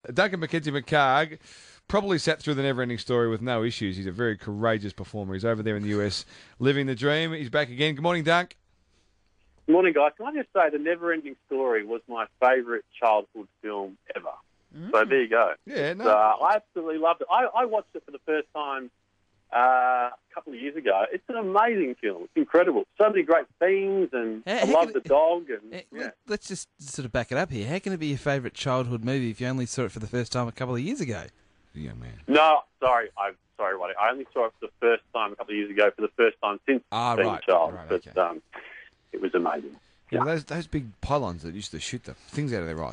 Duncan McKenzie McCarg probably sat through the Never-Ending Story with no issues. He's a very courageous performer. He's over there in the US living the dream. He's back again. Good morning, Dunk. Good morning, guys. Can I just say The Never-Ending Story was my favourite childhood film ever. So there you go. Yeah, no. I absolutely loved it. I watched it for the first time a couple of years ago. It's an amazing film. It's incredible. So many great themes, and I love the dog. And Let's just sort of back it up here. How can it be your favourite childhood movie if you only saw it for the first time a couple of years ago? Yeah, man. No, sorry, Roddy. I only saw it for the first time a couple of years ago, for the first time since being a child. Right, but it was amazing. Yeah, those big pylons that used to shoot the things out of their eyes.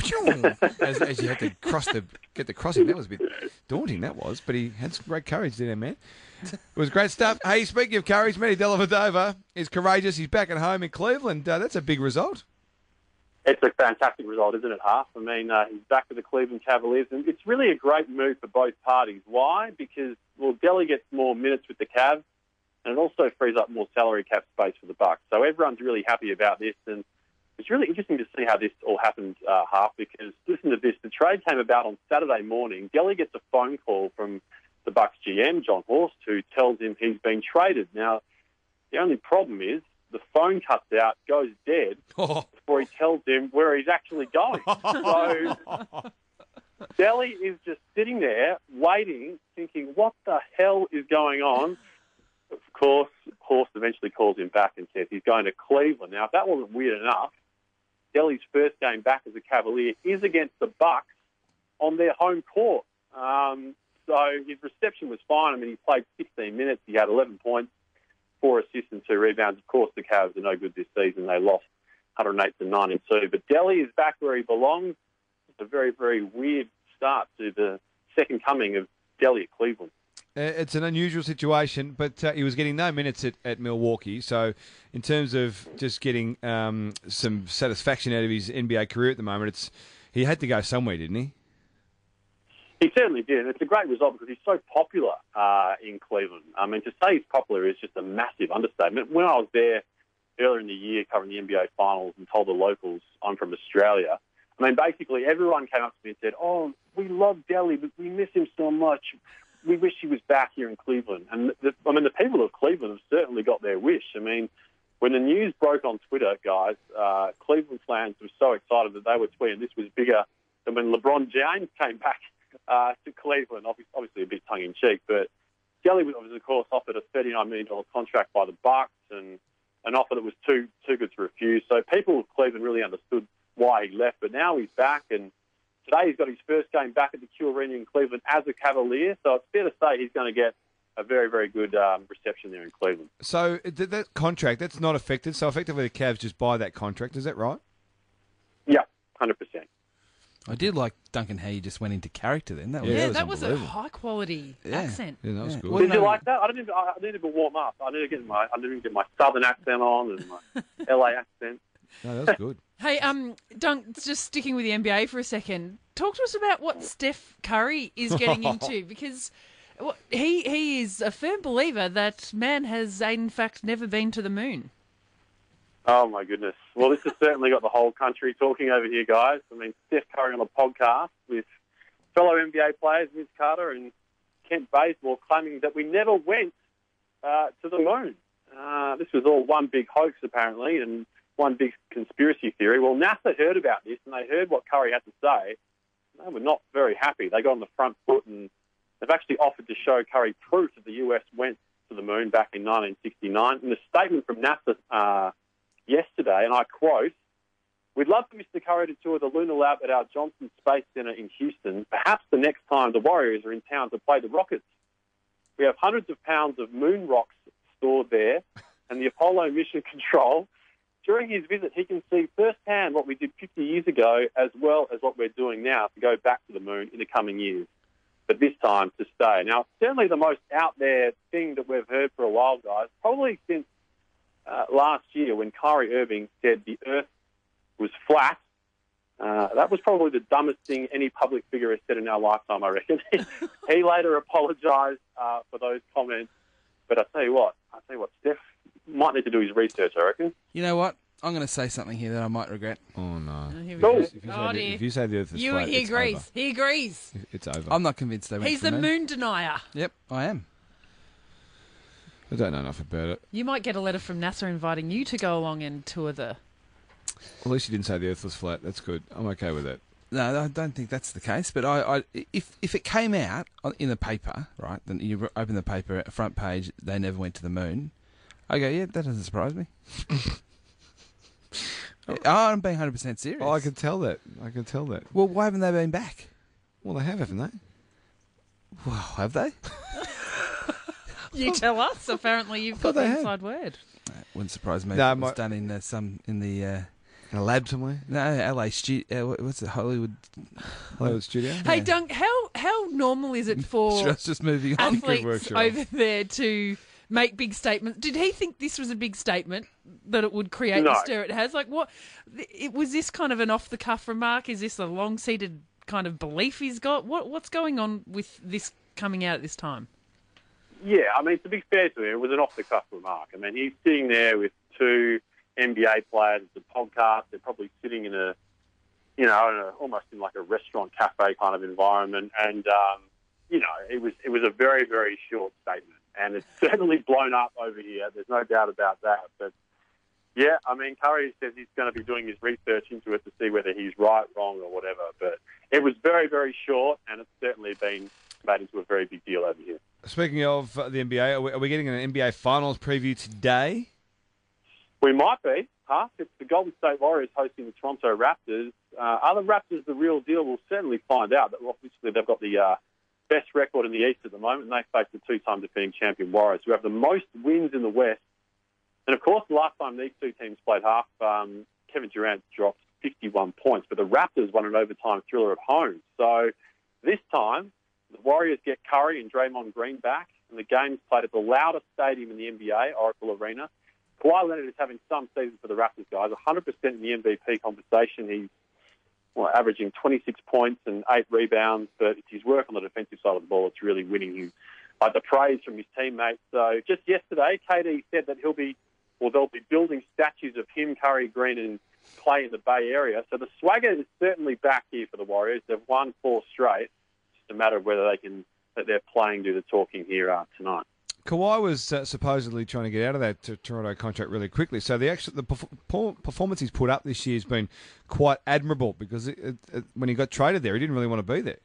as you had to get the crossing. That was a bit daunting, that was. But he had some great courage there, man. It was great stuff. Hey, speaking of courage, Matty Dellavedova is courageous. He's back at home in Cleveland. That's a big result. It's a fantastic result, isn't it, Huff? I mean, he's back with the Cleveland Cavaliers, and it's really a great move for both parties. Why? Because, well, Delly gets more minutes with the Cavs, and it also frees up more salary cap space for the Bucks. So everyone's really happy about this, and it's really interesting to see how this all happened, Huff, because listen to this. The trade came about on Saturday morning. Delly gets a phone call from the Bucks GM, John Horst, who tells him he's been traded. Now, the only problem is the phone cuts out, goes dead, before he tells him where he's actually going. So Delly is just sitting there waiting, thinking, what the hell is going on? Of course, Horst eventually calls him back and says he's going to Cleveland. Now, if that wasn't weird enough, Delly's first game back as a Cavalier is against the Bucks on their home court. So his reception was fine. I mean, he played 16 minutes. He had 11 points, 4 assists and 2 rebounds. Of course, the Cavs are no good this season. They lost 108-92. But Delly is back where he belongs. It's a very, very weird start to the second coming of Delly at Cleveland. It's an unusual situation, but he was getting no minutes at Milwaukee. So in terms of just getting some satisfaction out of his NBA career at the moment, he had to go somewhere, didn't he? He certainly did. And it's a great result because he's so popular in Cleveland. I mean, to say he's popular is just a massive understatement. When I was there earlier in the year covering the NBA Finals and told the locals I'm from Australia, I mean, basically everyone came up to me and said, oh, we love Delly, but we miss him so much. We wish he was back here in Cleveland. And, the people of Cleveland have certainly got their wish. I mean, when the news broke on Twitter, guys, Cleveland fans were so excited that they were tweeting this was bigger than when LeBron James came back to Cleveland, obviously a bit tongue-in-cheek. But Delly was, of course, offered a $39 million contract by the Bucks and an offer that was too good to refuse. So people of Cleveland really understood why he left. But now he's back, and today he's got his first game back at the Q Arena in Cleveland as a Cavalier, so it's fair to say he's going to get a very, very good reception there in Cleveland. So that contract, that's not affected, so effectively the Cavs just buy that contract, is that right? Yeah, 100%. I did like, Duncan, how you just went into character then. That was a high-quality accent. Yeah, that was good. Did you like that? I didn't even warm up. I didn't get my Southern accent on and my LA accent. No, that was good. Hey, Dunk, just sticking with the NBA for a second, talk to us about what Steph Curry is getting into, because he is a firm believer that man has, in fact, never been to the moon. Oh, my goodness. Well, this has certainly got the whole country talking over here, guys. I mean, Steph Curry on a podcast with fellow NBA players, Vince Carter and Kent Bazemore, claiming that we never went to the moon. This was all one big hoax, apparently, and one big conspiracy theory. Well, NASA heard about this, and they heard what Curry had to say. They were not very happy. They got on the front foot, and they've actually offered to show Curry proof that the US went to the moon back in 1969. In a statement from NASA yesterday, and I quote, "We'd love for Mr. Curry to tour the lunar lab at our Johnson Space Center in Houston, perhaps the next time the Warriors are in town to play the Rockets. We have hundreds of pounds of moon rocks stored there, and the Apollo mission control. During his visit, he can see firsthand what we did 50 years ago as well as what we're doing now to go back to the moon in the coming years, but this time to stay." Now, it's certainly the most out there thing that we've heard for a while, guys, probably since last year when Kyrie Irving said the Earth was flat. That was probably the dumbest thing any public figure has said in our lifetime, I reckon. He later apologised for those comments, but I tell you what, Steph might need to do his research, I reckon. You know what? I'm going to say something here that I might regret. Oh, no. Here we No. go. If you say, Oh, dear. if you say the Earth is flat, He it's agrees. over. He agrees. It's over. I'm not convinced they went He's to the moon denier. Yep, I am. I don't know enough about it. You might get a letter from NASA inviting you to go along and tour the... At least you didn't say the Earth was flat. That's good. I'm okay with that. No, I don't think that's the case. But if it came out in the paper, right, then you open the paper, front page, they never went to the moon. I go, yeah, that doesn't surprise me. I'm being 100% serious. Oh, I can tell that. Well, why haven't they been back? Well, they have, haven't they? Well, have they? You tell us. Apparently you've got the inside word. Wouldn't surprise me No, if it was done in In a lab somewhere? LA studio. What's it? Hollywood studio? Hey, Dunk, how normal is it for just moving on. Good work, athletes Cheryl. over there to make big statements? Did he think this was a big statement that it would create No. the stir it has? Like, what? Was this kind of an off-the-cuff remark? Is this a long-seated kind of belief he's got? What's going on with this coming out at this time? Yeah, I mean, to be fair to him, it was an off-the-cuff remark. I mean, he's sitting there with two NBA players. It's a podcast. They're probably sitting in almost in like a restaurant cafe kind of environment. And, it was a very, very short statement. And it's certainly blown up over here. There's no doubt about that. But, yeah, I mean, Curry says he's going to be doing his research into it to see whether he's right, wrong, or whatever. But it was very, very short, and it's certainly been made into a very big deal over here. Speaking of the NBA, are we getting an NBA Finals preview today? We might be, huh? It's the Golden State Warriors hosting the Toronto Raptors. Are the Raptors the real deal? We'll certainly find out. But obviously, they've got the best record in the East at the moment, and they face the two-time defending champion Warriors, who have the most wins in the West. And, of course, the last time these two teams played half, Kevin Durant dropped 51 points, but the Raptors won an overtime thriller at home. So this time, the Warriors get Curry and Draymond Green back, and the game's played at the loudest stadium in the NBA, Oracle Arena. Kawhi Leonard is having some season for the Raptors, guys. 100% in the MVP conversation. He's averaging 26 points and 8 rebounds, but it's his work on the defensive side of the ball that's really winning him the praise from his teammates. So just yesterday, KD said that they'll be building statues of him, Curry, Green, and Clay in the Bay Area. So the swagger is certainly back here for the Warriors. They've won 4 straight. It's just a matter of whether that they're playing do the talking here tonight. Kawhi was supposedly trying to get out of that Toronto contract really quickly. So the performance he's put up this year has been quite admirable because when he got traded there, he didn't really want to be there.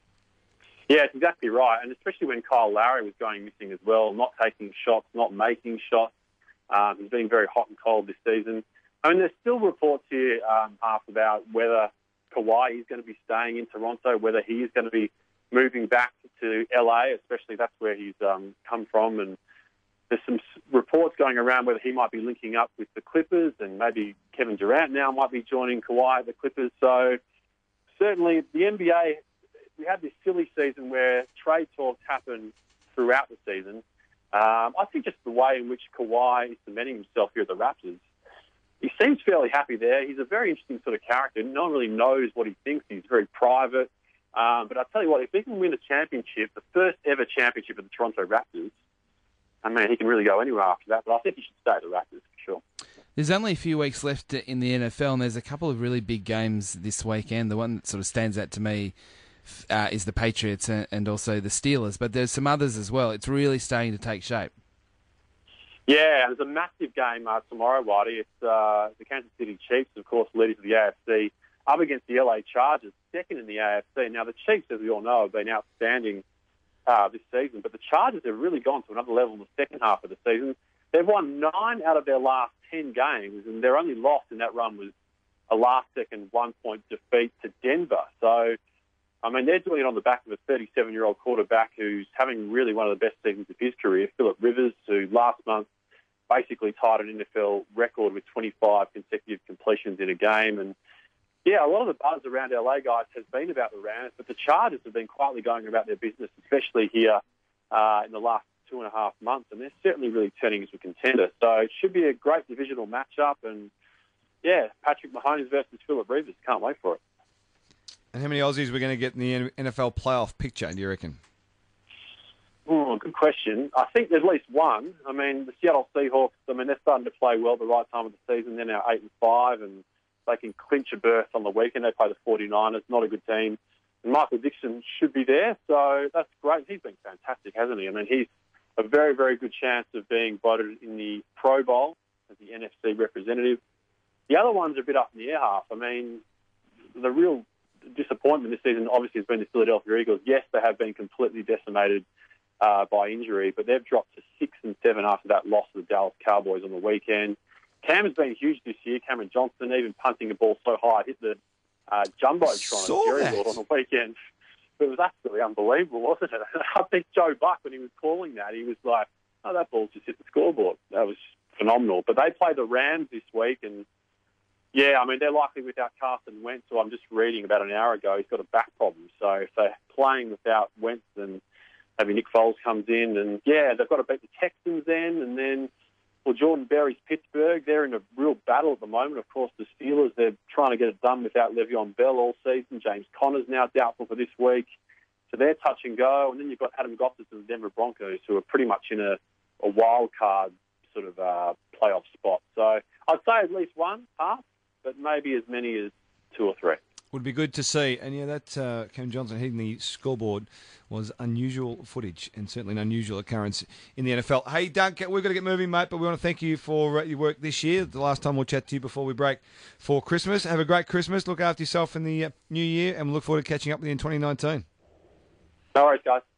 Yeah, it's exactly right. And especially when Kyle Lowry was going missing as well, not taking shots, not making shots. He's been very hot and cold this season. I mean, there's still reports here about whether Kawhi is going to be staying in Toronto, whether he is going to be moving back to LA, especially that's where he's come from. And there's some reports going around whether he might be linking up with the Clippers, and maybe Kevin Durant now might be joining Kawhi at the Clippers. So certainly the NBA, we had this silly season where trade talks happen throughout the season. I think just the way in which Kawhi is cementing himself here at the Raptors, he seems fairly happy there. He's a very interesting sort of character. No one really knows what he thinks. He's very private. But I'll tell you what, if he can win a championship, the first ever championship of the Toronto Raptors, I mean, he can really go anywhere after that. But I think he should stay at the Raptors for sure. There's only a few weeks left in the NFL, and there's a couple of really big games this weekend. The one that sort of stands out to me is the Patriots and also the Steelers. But there's some others as well. It's really starting to take shape. Yeah, there's a massive game tomorrow, Whitey. It's the Kansas City Chiefs, of course, leaders of the AFC, up against the LA Chargers, second in the AFC. Now, the Chiefs, as we all know, have been outstanding this season, but the Chargers have really gone to another level in the second half of the season. They've won 9 out of their last 10 games, and their only loss in that run was a last-second 1-point defeat to Denver. So, I mean, they're doing it on the back of a 37-year-old quarterback who's having really one of the best seasons of his career, Phillip Rivers, who last month basically tied an NFL record with 25 consecutive completions in a game. And yeah, a lot of the buzz around LA, guys, has been about the Rams, but the Chargers have been quietly going about their business, especially here in the last 2.5 months, and they're certainly really turning into a contender. So it should be a great divisional matchup, and yeah, Patrick Mahomes versus Phillip Rivers. Can't wait for it. And how many Aussies we're going to get in the NFL playoff picture, do you reckon? Oh, good question. I think there's at least one. I mean, the Seattle Seahawks, they're starting to play well at the right time of the season. They're now 8-5, and they can clinch a berth on the weekend. They play the 49ers, not a good team. And Michael Dixon should be there, so that's great. He's been fantastic, hasn't he? I mean, he's a very, very good chance of being voted in the Pro Bowl as the NFC representative. The other ones are a bit up in the air half. I mean, the real disappointment this season obviously has been the Philadelphia Eagles. Yes, they have been completely decimated by injury, but they've dropped to 6-7 after that loss to the Dallas Cowboys on the weekend. Cam has been huge this year. Cameron Johnson, even punting a ball so high, hit the Jumbotron on Jerry Lord on the weekend. It was absolutely unbelievable, wasn't it? I think Joe Buck, when he was calling that, he was like, oh, that ball just hit the scoreboard. That was phenomenal. But they play the Rams this week, and yeah, I mean, they're likely without Carson Wentz, who I'm just reading about an hour ago, he's got a back problem. So if they're playing without Wentz, then maybe Nick Foles comes in, and yeah, they've got to beat the Texans then, and then, well, Jordan Berry's Pittsburgh, they're in a real battle at the moment. Of course, the Steelers, they're trying to get it done without Le'Veon Bell all season. James Conner's now doubtful for this week. So they're touch and go. And then you've got Adam Gotsis and the Denver Broncos, who are pretty much in a wild card sort of playoff spot. So I'd say at least one half, but maybe as many as 2 or 3. Would be good to see. And yeah, that Cam Johnson hitting the scoreboard was unusual footage and certainly an unusual occurrence in the NFL. Hey, Doug, we've got to get moving, mate, but we want to thank you for your work this year. The last time we'll chat to you before we break for Christmas. Have a great Christmas. Look after yourself in the new year, and we'll look forward to catching up with you in 2019. No worries, guys.